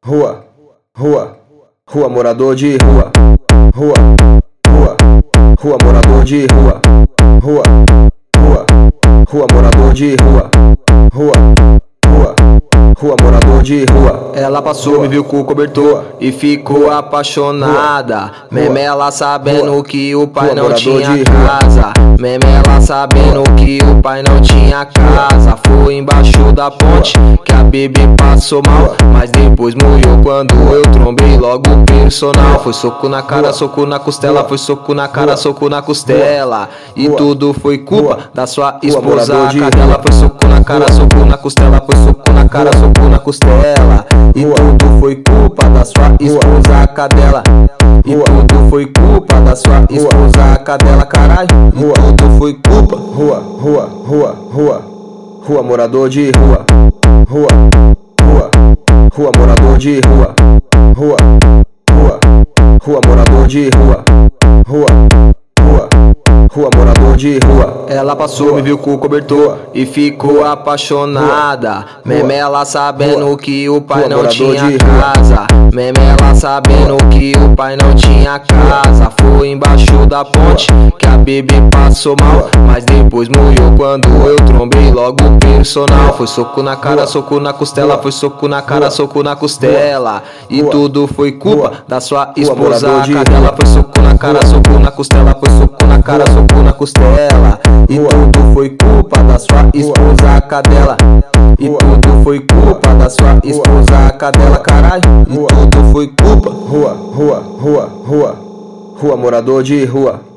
rua, rua, rua, morador de rua, rua, rua, rua, morador de rua, rua, rua, rua, morador de rua, rua, rua, rua, morador de rua. Ela passou, me viu com o cobertor e ficou apaixonada. Memela sabendo que o pai não tinha casa. Memela sabendo que o pai não tinha casa. Foi embaixo da ponte que a bebê passou mal, mas depois morreu quando eu trombei logo o personal. Foi soco na cara, soco na costela. Foi soco na cara, soco na costela. E tudo foi culpa da sua esposa, a cadela. Foi soco na cara, soco na costela. Foi soco na cara, soco na costela. E tudo foi culpa da sua esposa, a cadela. E tudo foi culpa da sua esposa, a cadela, caralho. E tudo foi culpa. Rua, rua, rua, rua, rua, morador de rua, rua, rua, rua, morador de rua, rua, rua, rua, morador de rua, rua, rua, rua, morador de rua. Ela passou, me viu com o cobertor e ficou apaixonada. Memela sabendo que o pai não tinha casa. Memela sabendo que o pai não tinha casa. Foi embaixo da ponte que a bebê passou mal, mas depois morreu quando eu trombei logo o personal. Foi soco na cara, soco na costela. Foi soco na cara, soco na costela. E tudo foi culpa da sua esposa, a cadela. Foi soco na cara, soco na costela. Foi soco na cara, soco na costela. E tudo foi culpa da sua esposa, a cadela. E tudo foi culpa da sua esposa, a cadela, caralho. E tudo foi culpa. Rua, rua, rua, rua, rua, morador de rua.